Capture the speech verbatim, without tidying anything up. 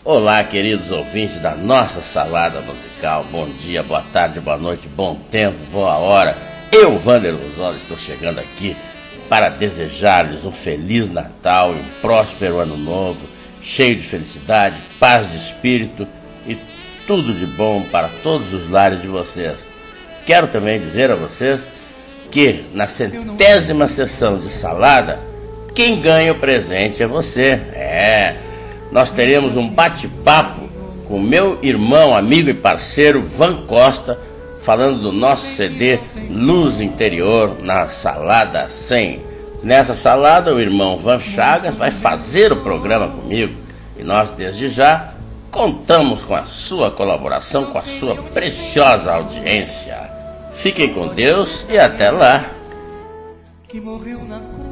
Olá, queridos ouvintes da nossa salada musical. Bom dia, boa tarde, boa noite, bom tempo, boa hora. Eu, Wander Luzon, estou chegando aqui para desejar-lhes um Feliz Natal e um próspero Ano Novo, cheio de felicidade, paz de espírito e tudo de bom para todos os lares de vocês. Quero também dizer a vocês que na centésima sessão de salada, quem ganha o presente é você. É, nós teremos um bate-papo com meu irmão, amigo e parceiro Van Costa, falando do nosso C D Luz Interior na Salada cem. Nessa salada, o irmão Van Chagas vai fazer o programa comigo e nós, desde já, contamos com a sua colaboração, com a sua preciosa audiência. Fiquem com Deus e até lá.